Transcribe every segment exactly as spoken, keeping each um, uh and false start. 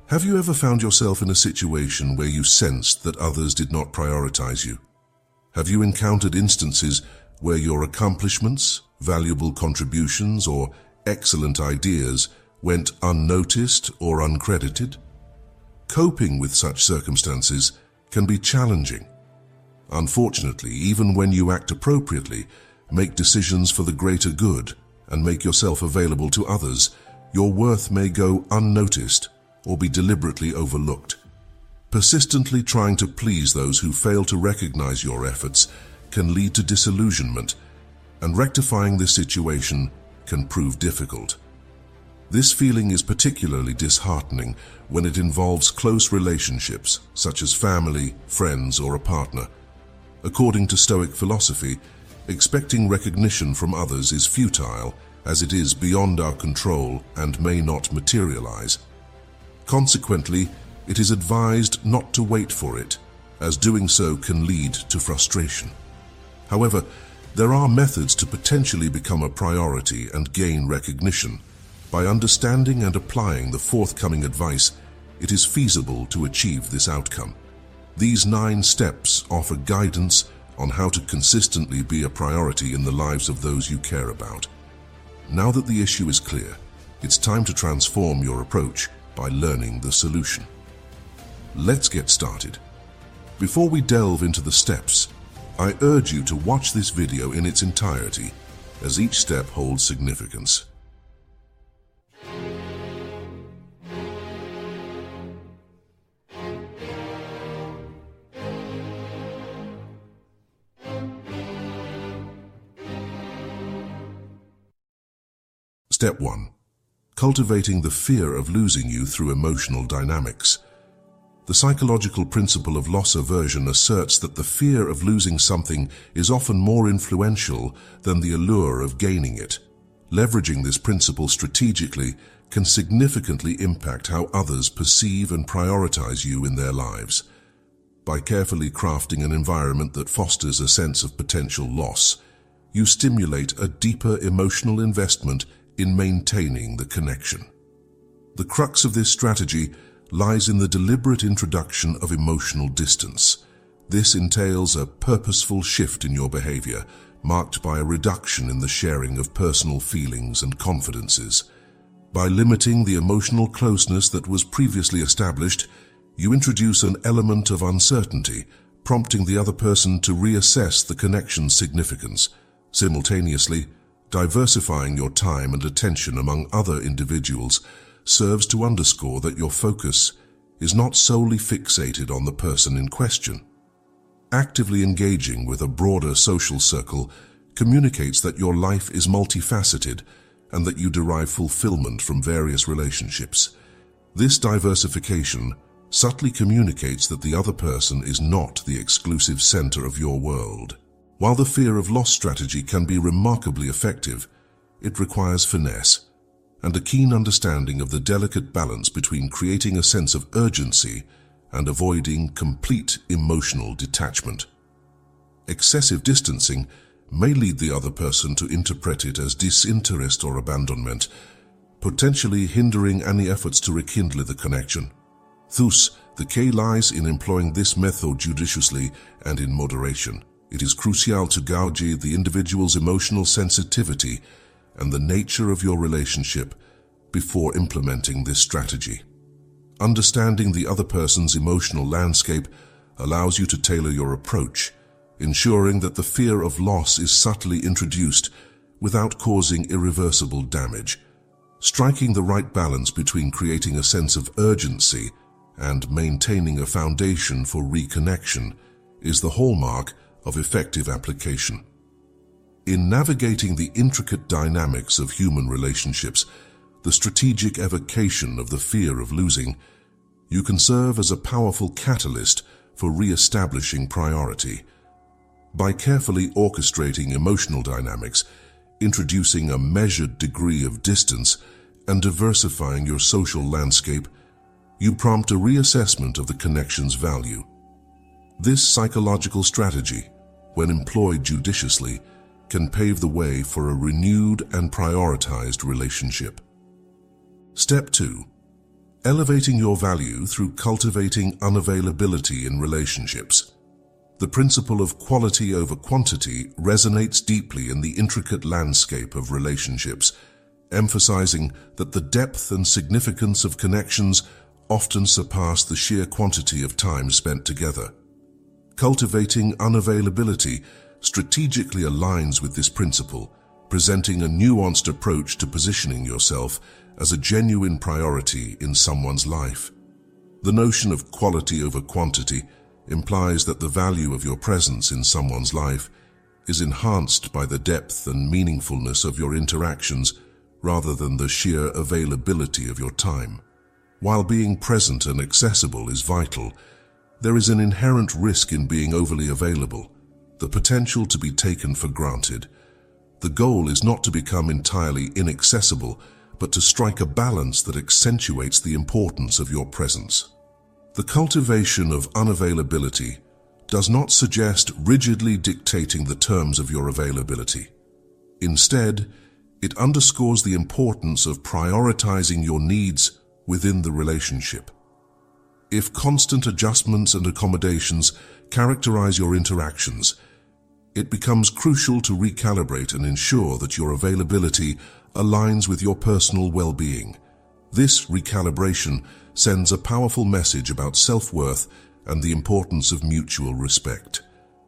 Have you ever found yourself in a situation where you sensed that others did not prioritize you? Have you encountered instances where your accomplishments, valuable contributions, or excellent ideas went unnoticed or uncredited? Coping with such circumstances can be challenging. Unfortunately, even when you act appropriately, make decisions for the greater good, and make yourself available to others, your worth may go unnoticed or be deliberately overlooked. Persistently trying to please those who fail to recognize your efforts can lead to disillusionment, and rectifying this situation can prove difficult. This feeling is particularly disheartening when it involves close relationships, such as family, friends, or a partner. According to Stoic philosophy, expecting recognition from others is futile, as it is beyond our control and may not materialize. Consequently, it is advised not to wait for it, as doing so can lead to frustration. However, there are methods to potentially become a priority and gain recognition. By understanding and applying the forthcoming advice, it is feasible to achieve this outcome. These nine steps offer guidance on how to consistently be a priority in the lives of those you care about. Now that the issue is clear, it's time to transform your approach by learning the solution. Let's get started. Before we delve into the steps, I urge you to watch this video in its entirety, as each step holds significance. Step one. Cultivating the fear of losing you through emotional dynamics. The psychological principle of loss aversion asserts that the fear of losing something is often more influential than the allure of gaining it. Leveraging this principle strategically can significantly impact how others perceive and prioritize you in their lives. By carefully crafting an environment that fosters a sense of potential loss, you stimulate a deeper emotional investment in maintaining the connection. The crux of this strategy lies in the deliberate introduction of emotional distance. This entails a purposeful shift in your behavior, marked by a reduction in the sharing of personal feelings and confidences. By limiting the emotional closeness that was previously established, you introduce an element of uncertainty, prompting the other person to reassess the connection's significance. Simultaneously, diversifying your time and attention among other individuals serves to underscore that your focus is not solely fixated on the person in question. Actively engaging with a broader social circle communicates that your life is multifaceted and that you derive fulfillment from various relationships. This diversification subtly communicates that the other person is not the exclusive center of your world. While the fear of loss strategy can be remarkably effective, it requires finesse and a keen understanding of the delicate balance between creating a sense of urgency and avoiding complete emotional detachment. Excessive distancing may lead the other person to interpret it as disinterest or abandonment, potentially hindering any efforts to rekindle the connection. Thus, the key lies in employing this method judiciously and in moderation. It is crucial to gauge the individual's emotional sensitivity and the nature of your relationship before implementing this strategy. Understanding the other person's emotional landscape allows you to tailor your approach, ensuring that the fear of loss is subtly introduced without causing irreversible damage. Striking the right balance between creating a sense of urgency and maintaining a foundation for reconnection is the hallmark of effective application. In navigating the intricate dynamics of human relationships, the strategic evocation of the fear of losing, you can serve as a powerful catalyst for re-establishing priority. By carefully orchestrating emotional dynamics, introducing a measured degree of distance, and diversifying your social landscape, you prompt a reassessment of the connection's value. This psychological strategy, when employed judiciously, can pave the way for a renewed and prioritized relationship. Step two. Elevating your value through cultivating unavailability in relationships. The principle of quality over quantity resonates deeply in the intricate landscape of relationships, emphasizing that the depth and significance of connections often surpass the sheer quantity of time spent together. Cultivating unavailability strategically aligns with this principle, presenting a nuanced approach to positioning yourself as a genuine priority in someone's life. The notion of quality over quantity implies that the value of your presence in someone's life is enhanced by the depth and meaningfulness of your interactions rather than the sheer availability of your time. While being present and accessible is vital, there is an inherent risk in being overly available, the potential to be taken for granted. The goal is not to become entirely inaccessible, but to strike a balance that accentuates the importance of your presence. The cultivation of unavailability does not suggest rigidly dictating the terms of your availability. Instead, it underscores the importance of prioritizing your needs within the relationship. If constant adjustments and accommodations characterize your interactions, it becomes crucial to recalibrate and ensure that your availability aligns with your personal well-being. This recalibration sends a powerful message about self-worth and the importance of mutual respect.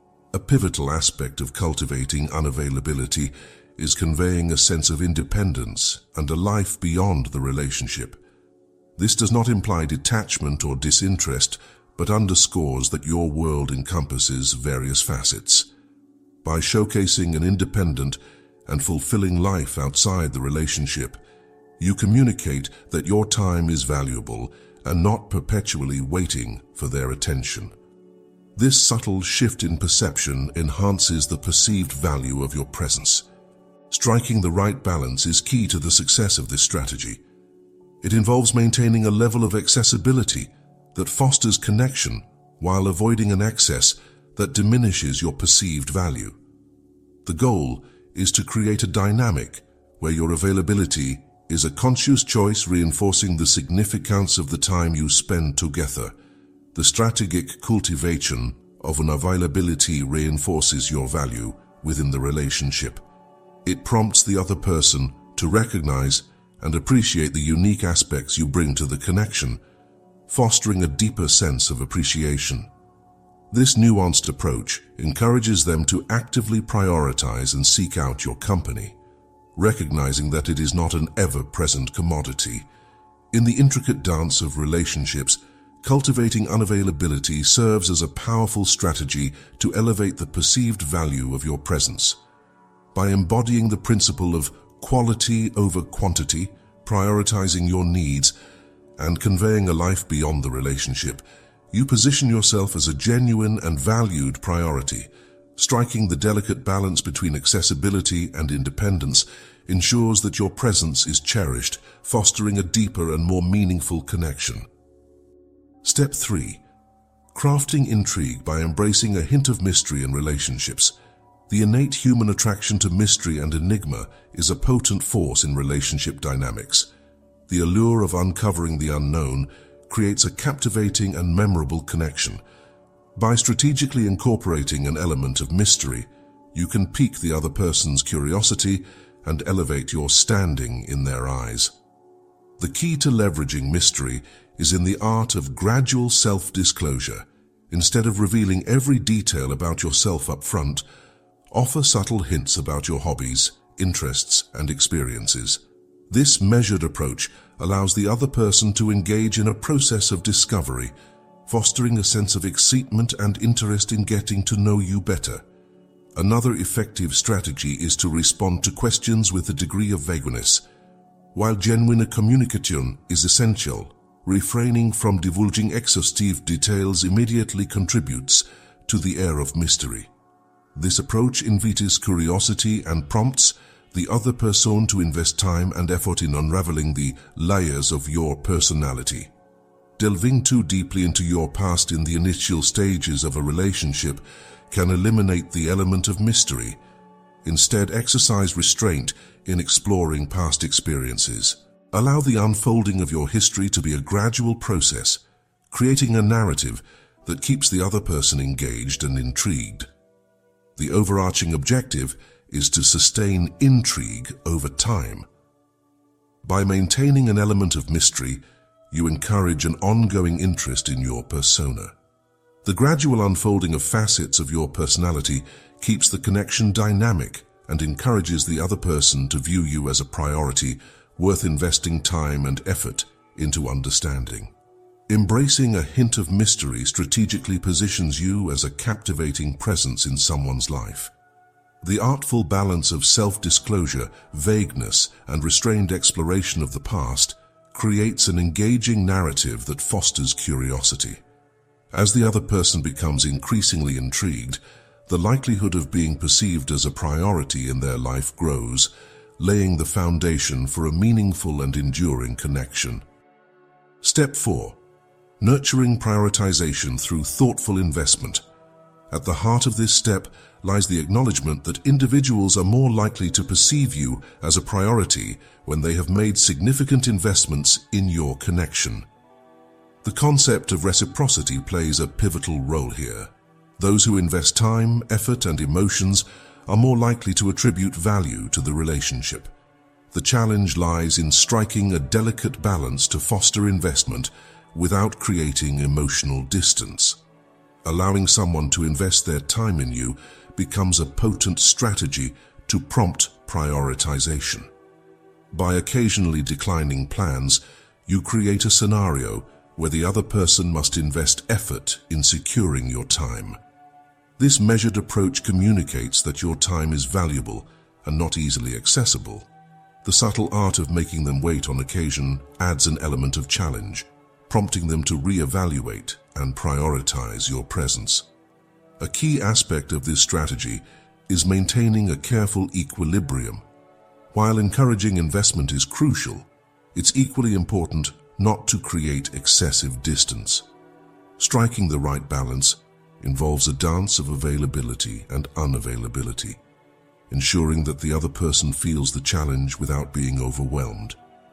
A pivotal aspect of cultivating unavailability is conveying a sense of independence and a life beyond the relationship. This does not imply detachment or disinterest, but underscores that your world encompasses various facets. By showcasing an independent and fulfilling life outside the relationship, you communicate that your time is valuable and not perpetually waiting for their attention. This subtle shift in perception enhances the perceived value of your presence. Striking the right balance is key to the success of this strategy. It involves maintaining a level of accessibility that fosters connection while avoiding an excess that diminishes your perceived value. The goal is to create a dynamic where your availability is a conscious choice reinforcing the significance of the time you spend together. The strategic cultivation of an availability reinforces your value within the relationship. It prompts the other person to recognize and appreciate the unique aspects you bring to the connection, fostering a deeper sense of appreciation. This nuanced approach encourages them to actively prioritize and seek out your company, recognizing that it is not an ever-present commodity. In the intricate dance of relationships, cultivating unavailability serves as a powerful strategy to elevate the perceived value of your presence. By embodying the principle of quality over quantity, prioritizing your needs, and conveying a life beyond the relationship, you position yourself as a genuine and valued priority. Striking the delicate balance between accessibility and independence ensures that your presence is cherished, fostering a deeper and more meaningful connection. Step three. Crafting intrigue by embracing a hint of mystery in relationships. The innate human attraction to mystery and enigma is a potent force in relationship dynamics. The allure of uncovering the unknown creates a captivating and memorable connection. By strategically incorporating an element of mystery, you can pique the other person's curiosity and elevate your standing in their eyes. The key to leveraging mystery is in the art of gradual self-disclosure. Instead of revealing every detail about yourself up front, offer subtle hints about your hobbies, interests, and experiences. This measured approach allows the other person to engage in a process of discovery, fostering a sense of excitement and interest in getting to know you better. Another effective strategy is to respond to questions with a degree of vagueness. While genuine communication is essential, refraining from divulging exhaustive details immediately contributes to the air of mystery. This approach invites curiosity and prompts the other person to invest time and effort in unraveling the layers of your personality. Delving too deeply into your past in the initial stages of a relationship can eliminate the element of mystery. Instead, exercise restraint in exploring past experiences. Allow the unfolding of your history to be a gradual process, creating a narrative that keeps the other person engaged and intrigued. The overarching objective is to sustain intrigue over time. By maintaining an element of mystery, you encourage an ongoing interest in your persona. The gradual unfolding of facets of your personality keeps the connection dynamic and encourages the other person to view you as a priority worth investing time and effort into understanding. Embracing a hint of mystery strategically positions you as a captivating presence in someone's life. The artful balance of self-disclosure, vagueness, and restrained exploration of the past creates an engaging narrative that fosters curiosity. As the other person becomes increasingly intrigued, the likelihood of being perceived as a priority in their life grows, laying the foundation for a meaningful and enduring connection. Step four. Nurturing prioritization through thoughtful investment. At the heart of this step lies the acknowledgement that individuals are more likely to perceive you as a priority when they have made significant investments in your connection. The concept of reciprocity plays a pivotal role here. Those who invest time, effort, and emotions are more likely to attribute value to the relationship. The challenge lies in striking a delicate balance to foster investment without creating emotional distance. Allowing someone to invest their time in you becomes a potent strategy to prompt prioritization. By occasionally declining plans, you create a scenario where the other person must invest effort in securing your time. This measured approach communicates that your time is valuable and not easily accessible. The subtle art of making them wait on occasion adds an element of challenge, prompting them to reevaluate and prioritize your presence. A key aspect of this strategy is maintaining a careful equilibrium. While encouraging investment is crucial, it's equally important not to create excessive distance. Striking the right balance involves a dance of availability and unavailability, ensuring that the other person feels the challenge without being overwhelmed.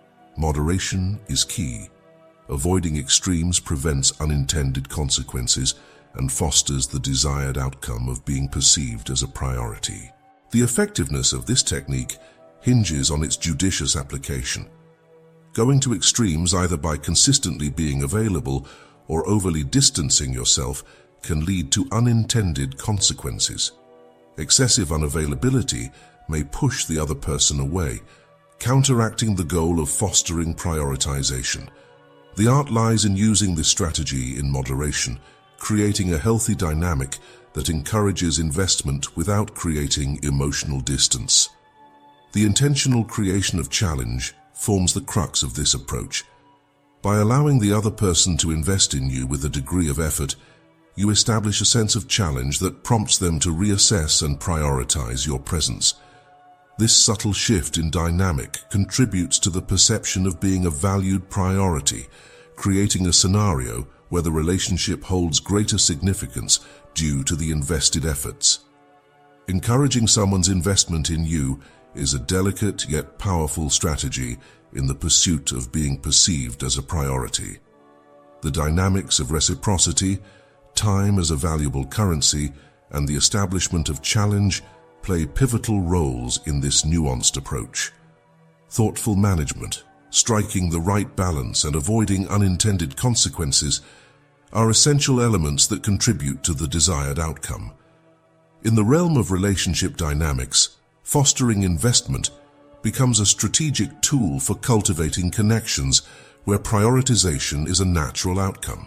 Moderation is key. Avoiding extremes prevents unintended consequences and fosters the desired outcome of being perceived as a priority. The effectiveness of this technique hinges on its judicious application. Going to extremes either by consistently being available or overly distancing yourself can lead to unintended consequences. Excessive unavailability may push the other person away, counteracting the goal of fostering prioritization. The art lies in using this strategy in moderation, creating a healthy dynamic that encourages investment without creating emotional distance. The intentional creation of challenge forms the crux of this approach. By allowing the other person to invest in you with a degree of effort, you establish a sense of challenge that prompts them to reassess and prioritize your presence. This subtle shift in dynamic contributes to the perception of being a valued priority, creating a scenario where the relationship holds greater significance due to the invested efforts. Encouraging someone's investment in you is a delicate yet powerful strategy in the pursuit of being perceived as a priority. The dynamics of reciprocity, time as a valuable currency, and the establishment of challenge play pivotal roles in this nuanced approach. Thoughtful management, striking the right balance, and avoiding unintended consequences are essential elements that contribute to the desired outcome. In the realm of relationship dynamics, fostering investment becomes a strategic tool for cultivating connections where prioritization is a natural outcome.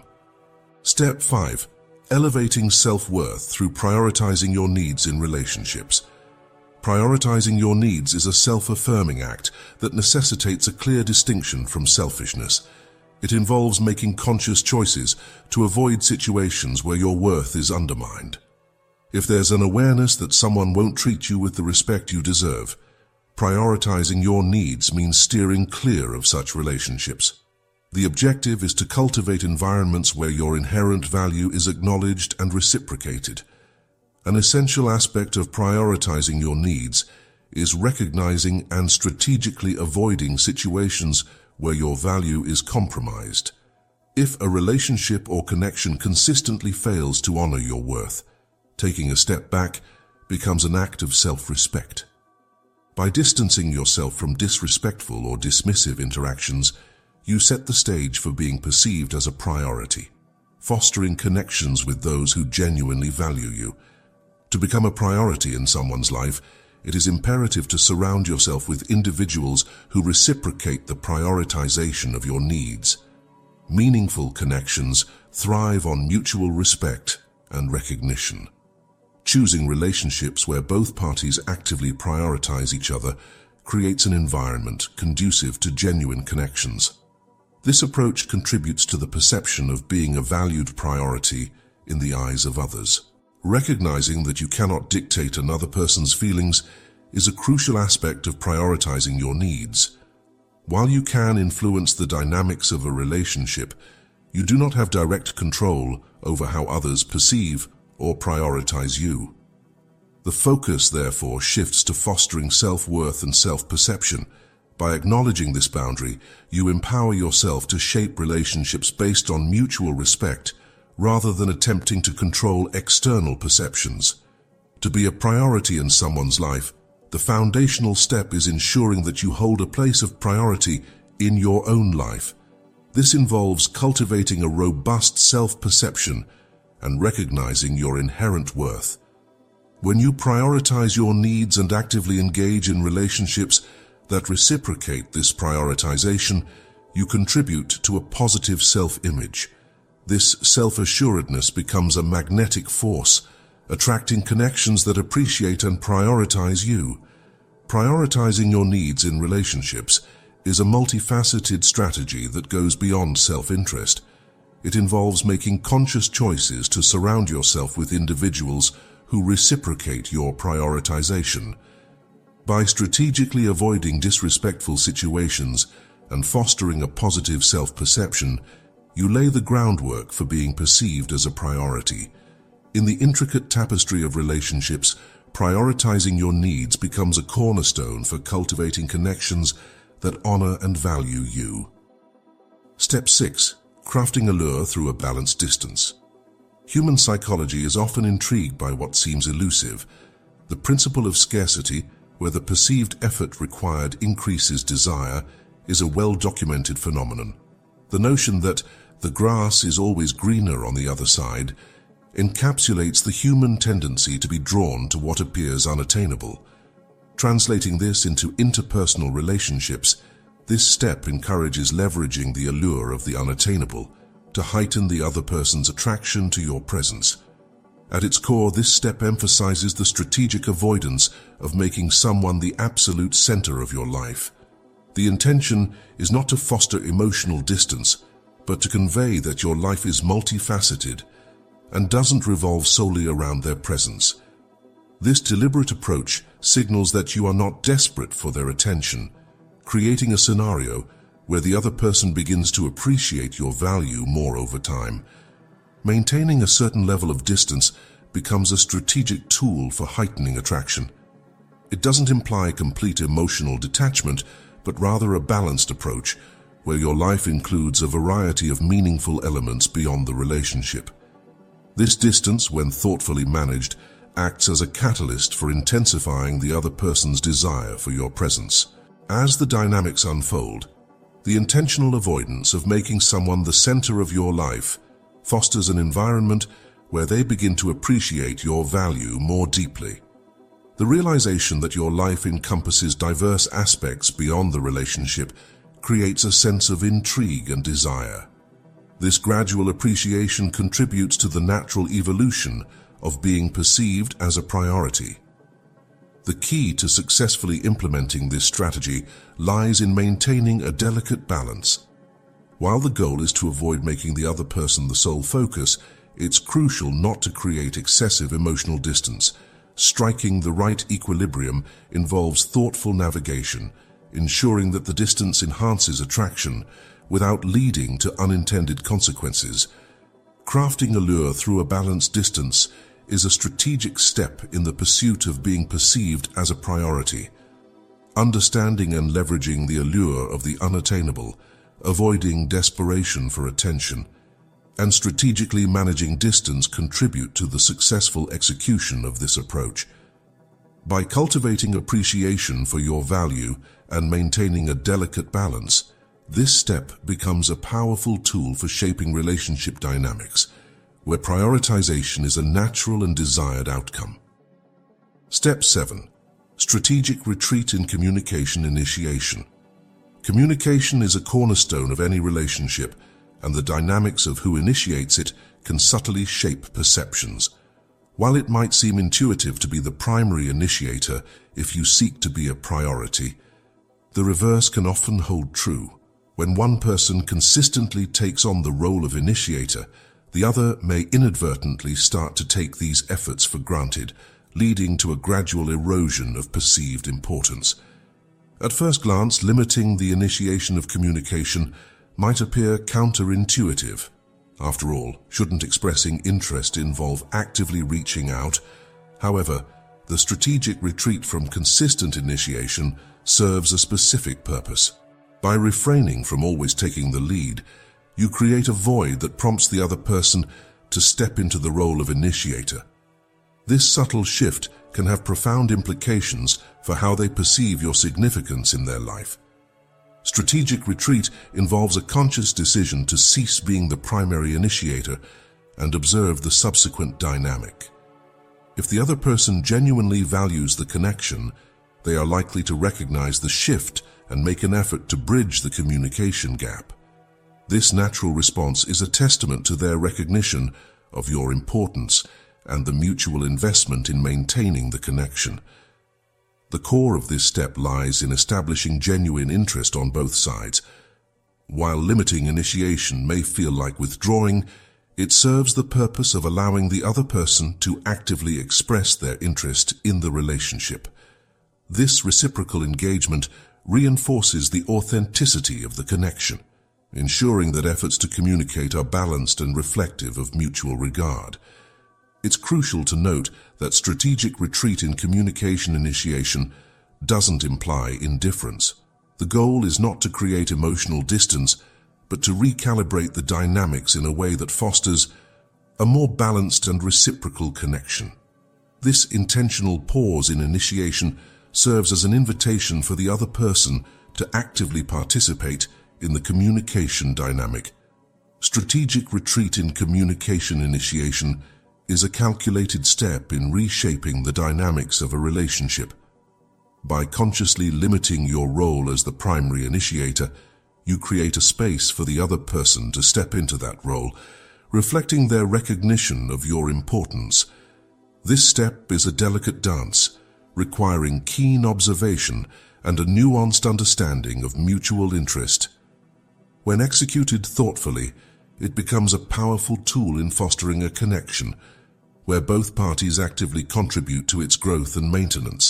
Step five. Elevating self-worth through prioritizing your needs in relationships. Prioritizing your needs is a self-affirming act that necessitates a clear distinction from selfishness. It involves making conscious choices to avoid situations where your worth is undermined. If there's an awareness that someone won't treat you with the respect you deserve, prioritizing your needs means steering clear of such relationships. The objective is to cultivate environments where your inherent value is acknowledged and reciprocated. An essential aspect of prioritizing your needs is recognizing and strategically avoiding situations where your value is compromised. If a relationship or connection consistently fails to honor your worth, taking a step back becomes an act of self-respect. By distancing yourself from disrespectful or dismissive interactions, you set the stage for being perceived as a priority, fostering connections with those who genuinely value you. To become a priority in someone's life, it is imperative to surround yourself with individuals who reciprocate the prioritization of your needs. Meaningful connections thrive on mutual respect and recognition. Choosing relationships where both parties actively prioritize each other creates an environment conducive to genuine connections. This approach contributes to the perception of being a valued priority in the eyes of others. Recognizing that you cannot dictate another person's feelings is a crucial aspect of prioritizing your needs. While you can influence the dynamics of a relationship, you do not have direct control over how others perceive or prioritize you. The focus, therefore, shifts to fostering self-worth and self-perception. By acknowledging this boundary, you empower yourself to shape relationships based on mutual respect, rather than attempting to control external perceptions. To be a priority in someone's life, the foundational step is ensuring that you hold a place of priority in your own life. This involves cultivating a robust self-perception and recognizing your inherent worth. When you prioritize your needs and actively engage in relationships that reciprocate this prioritization, you contribute to a positive self-image. This self-assuredness becomes a magnetic force, attracting connections that appreciate and prioritize you. Prioritizing your needs in relationships is a multifaceted strategy that goes beyond self-interest. It involves making conscious choices to surround yourself with individuals who reciprocate your prioritization. By strategically avoiding disrespectful situations and fostering a positive self-perception, you lay the groundwork for being perceived as a priority. In the intricate tapestry of relationships, prioritizing your needs becomes a cornerstone for cultivating connections that honor and value you. Step six. Crafting allure through a balanced distance. Human psychology is often intrigued by what seems elusive. The principle of scarcity, where the perceived effort required increases desire, is a well-documented phenomenon. The notion that the grass is always greener on the other side encapsulates the human tendency to be drawn to what appears unattainable. Translating this into interpersonal relationships, this step encourages leveraging the allure of the unattainable to heighten the other person's attraction to your presence. At its core, this step emphasizes the strategic avoidance of making someone the absolute center of your life. The intention is not to foster emotional distance, but to convey that your life is multifaceted and doesn't revolve solely around their presence. This deliberate approach signals that you are not desperate for their attention, creating a scenario where the other person begins to appreciate your value more over time. Maintaining a certain level of distance becomes a strategic tool for heightening attraction. It doesn't imply complete emotional detachment, but rather a balanced approach where your life includes a variety of meaningful elements beyond the relationship. This distance, when thoughtfully managed, acts as a catalyst for intensifying the other person's desire for your presence. As the dynamics unfold, the intentional avoidance of making someone the center of your life fosters an environment where they begin to appreciate your value more deeply. The realization that your life encompasses diverse aspects beyond the relationship creates a sense of intrigue and desire. This gradual appreciation contributes to the natural evolution of being perceived as a priority. The key to successfully implementing this strategy lies in maintaining a delicate balance. While the goal is to avoid making the other person the sole focus, it's crucial not to create excessive emotional distance. Striking the right equilibrium involves thoughtful navigation, ensuring that the distance enhances attraction without leading to unintended consequences. Crafting allure through a balanced distance is a strategic step in the pursuit of being perceived as a priority. understanding and leveraging the allure of the unattainable, avoiding desperation for attention, and strategically managing distance contribute to the successful execution of this approach. By cultivating appreciation for your value and maintaining a delicate balance, this step becomes a powerful tool for shaping relationship dynamics, where prioritization is a natural and desired outcome. Step seven. Strategic retreat in communication initiation. Communication is a cornerstone of any relationship, and the dynamics of who initiates it can subtly shape perceptions. While it might seem intuitive to be the primary initiator if you seek to be a priority, the reverse can often hold true. When one person consistently takes on the role of initiator, the other may inadvertently start to take these efforts for granted, leading to a gradual erosion of perceived importance. At first glance, limiting the initiation of communication might appear counterintuitive. After all, shouldn't expressing interest involve actively reaching out? However, the strategic retreat from consistent initiation serves a specific purpose. By refraining from always taking the lead, you create a void that prompts the other person to step into the role of initiator. This subtle shift can have profound implications for how they perceive your significance in their life. Strategic retreat involves a conscious decision to cease being the primary initiator and observe the subsequent dynamic. If the other person genuinely values the connection, they are likely to recognize the shift and make an effort to bridge the communication gap. This natural response is a testament to their recognition of your importance and the mutual investment in maintaining the connection. The core of this step lies in establishing genuine interest on both sides. While limiting initiation may feel like withdrawing, it serves the purpose of allowing the other person to actively express their interest in the relationship. This reciprocal engagement reinforces the authenticity of the connection, ensuring that efforts to communicate are balanced and reflective of mutual regard. It's crucial to note that strategic retreat in communication initiation doesn't imply indifference. The goal is not to create emotional distance, but to recalibrate the dynamics in a way that fosters a more balanced and reciprocal connection. This intentional pause in initiation serves as an invitation for the other person to actively participate in the communication dynamic. Strategic retreat in communication initiation is a calculated step in reshaping the dynamics of a relationship. By consciously limiting your role as the primary initiator, you create a space for the other person to step into that role, reflecting their recognition of your importance. This step is a delicate dance, requiring keen observation and a nuanced understanding of mutual interest. When executed thoughtfully, it becomes a powerful tool in fostering a connection where both parties actively contribute to its growth and maintenance.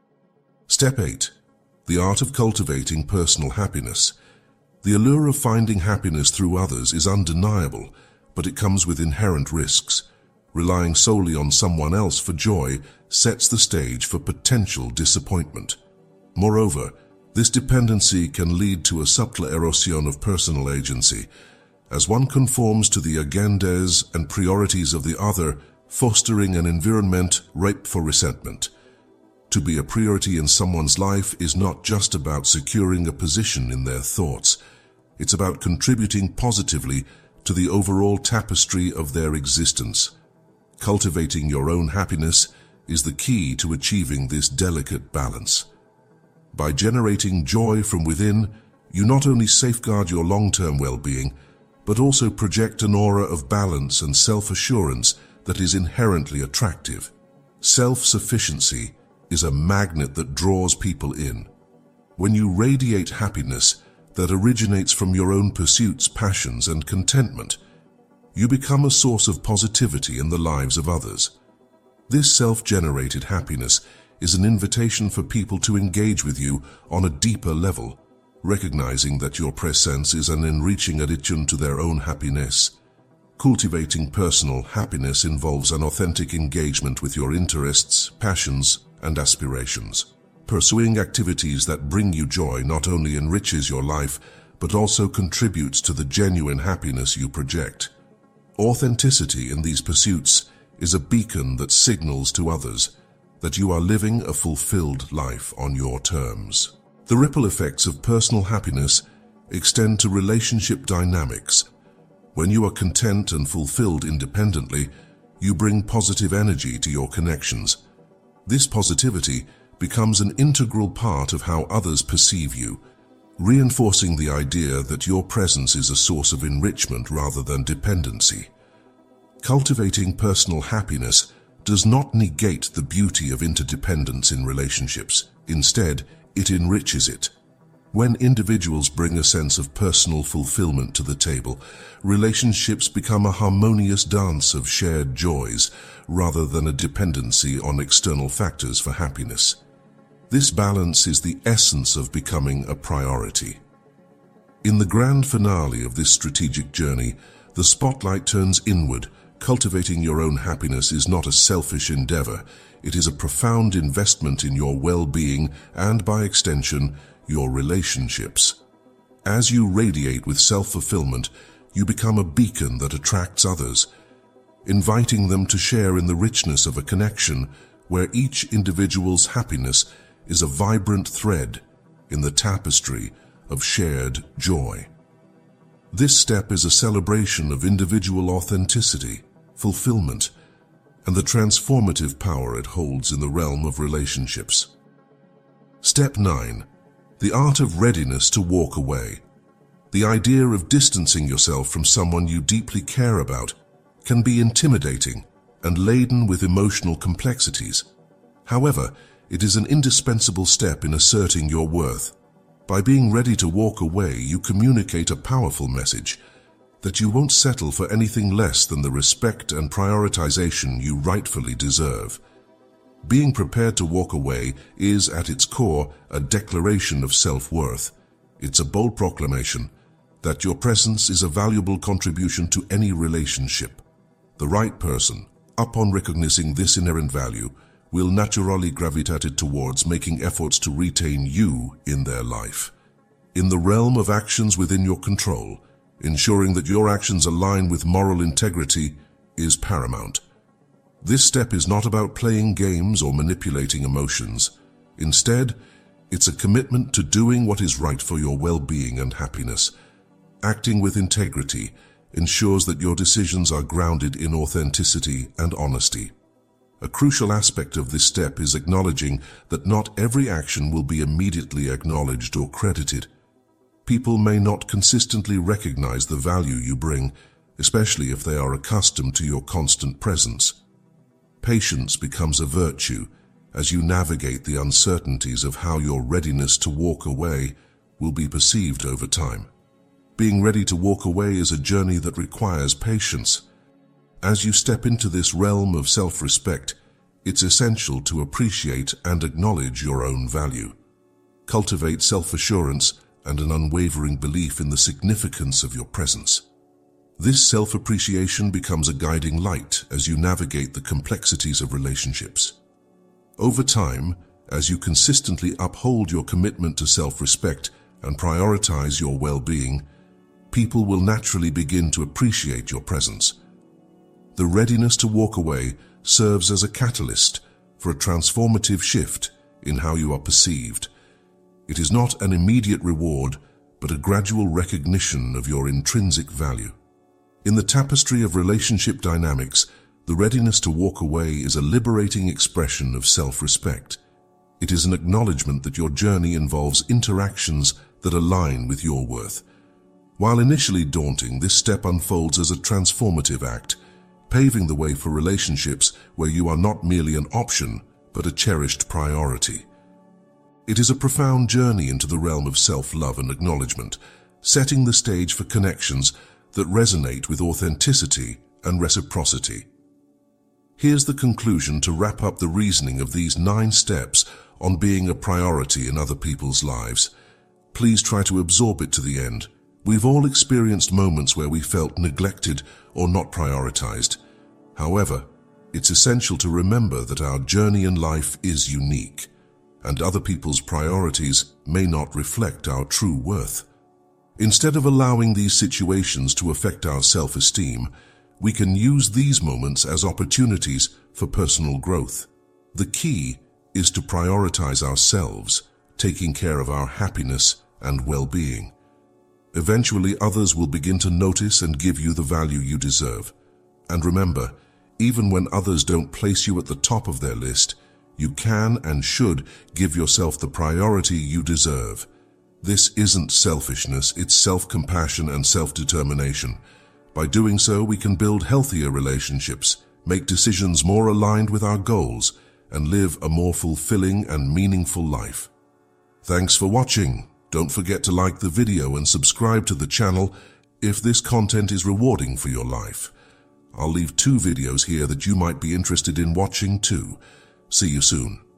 Step eight. The art of cultivating personal happiness. The allure of finding happiness through others is undeniable, but it comes with inherent risks. Relying solely on someone else for joy sets the stage for potential disappointment. Moreover, this dependency can lead to a subtle erosion of personal agency, as one conforms to the agendas and priorities of the other, fostering an environment ripe for resentment. To be a priority in someone's life is not just about securing a position in their thoughts. It's about contributing positively to the overall tapestry of their existence. Cultivating your own happiness is the key to achieving this delicate balance. By generating joy from within, you not only safeguard your long-term well-being, but also project an aura of balance and self-assurance that is inherently attractive. Self-sufficiency is a magnet that draws people in. When you radiate happiness that originates from your own pursuits, passions, and contentment, you become a source of positivity in the lives of others. This self-generated happiness is an invitation for people to engage with you on a deeper level, recognizing that your presence is an enriching addition to their own happiness. Cultivating personal happiness involves an authentic engagement with your interests, passions, and aspirations. Pursuing activities that bring you joy not only enriches your life, but also contributes to the genuine happiness you project. Authenticity in these pursuits is a beacon that signals to others that you are living a fulfilled life on your terms. The ripple effects of personal happiness extend to relationship dynamics. When you are content and fulfilled independently, you bring positive energy to your connections. This positivity becomes an integral part of how others perceive you, reinforcing the idea that your presence is a source of enrichment rather than dependency. Cultivating personal happiness does not negate the beauty of interdependence in relationships. Instead, it enriches it. When individuals bring a sense of personal fulfillment to the table, relationships become a harmonious dance of shared joys rather than a dependency on external factors for happiness. This balance is the essence of becoming a priority. In the grand finale of this strategic journey, the spotlight turns inward. Cultivating your own happiness is not a selfish endeavor. It is a profound investment in your well-being and, by extension, your relationships. As you radiate with self-fulfillment, you become a beacon that attracts others, inviting them to share in the richness of a connection where each individual's happiness is a vibrant thread in the tapestry of shared joy. This step is a celebration of individual authenticity, fulfillment, and the transformative power it holds in the realm of relationships. Step nine. The art of readiness to walk away. The idea of distancing yourself from someone you deeply care about can be intimidating and laden with emotional complexities. However, it is an indispensable step in asserting your worth. By being ready to walk away, you communicate a powerful message that you won't settle for anything less than the respect and prioritization you rightfully deserve. Being prepared to walk away is, at its core, a declaration of self-worth. It's a bold proclamation that your presence is a valuable contribution to any relationship. The right person, upon recognizing this inherent value, will naturally gravitate towards making efforts to retain you in their life. In the realm of actions within your control, ensuring that your actions align with moral integrity is paramount. This step is not about playing games or manipulating emotions. Instead, it's a commitment to doing what is right for your well-being and happiness. Acting with integrity ensures that your decisions are grounded in authenticity and honesty. A crucial aspect of this step is acknowledging that not every action will be immediately acknowledged or credited. People may not consistently recognize the value you bring, especially if they are accustomed to your constant presence. Patience becomes a virtue as you navigate the uncertainties of how your readiness to walk away will be perceived over time. Being ready to walk away is a journey that requires patience. As you step into this realm of self-respect, it's essential to appreciate and acknowledge your own value. Cultivate self-assurance and an unwavering belief in the significance of your presence. This self-appreciation becomes a guiding light as you navigate the complexities of relationships. Over time, as you consistently uphold your commitment to self-respect and prioritize your well-being, people will naturally begin to appreciate your presence. The readiness to walk away serves as a catalyst for a transformative shift in how you are perceived. It is not an immediate reward, but a gradual recognition of your intrinsic value. In the tapestry of relationship dynamics, the readiness to walk away is a liberating expression of self-respect. It is an acknowledgement that your journey involves interactions that align with your worth. While initially daunting, this step unfolds as a transformative act, paving the way for relationships where you are not merely an option, but a cherished priority. It is a profound journey into the realm of self-love and acknowledgement, setting the stage for connections that resonate with authenticity and reciprocity. Here's the conclusion to wrap up the reasoning of these nine steps on being a priority in other people's lives. Please try to absorb it to the end. We've all experienced moments where we felt neglected or not prioritized. However, it's essential to remember that our journey in life is unique. and other people's priorities may not reflect our true worth. Instead of allowing these situations to affect our self-esteem, we can use these moments as opportunities for personal growth. The key is to prioritize ourselves, taking care of our happiness and well-being. Eventually, others will begin to notice and give you the value you deserve. And remember, even when others don't place you at the top of their list, you can and should give yourself the priority you deserve. This isn't selfishness, it's self-compassion and self-determination. By doing so, we can build healthier relationships, make decisions more aligned with our goals, and live a more fulfilling and meaningful life. Thanks for watching. Don't forget to like the video and subscribe to the channel if this content is rewarding for your life. I'll leave two videos here that you might be interested in watching too. See you soon.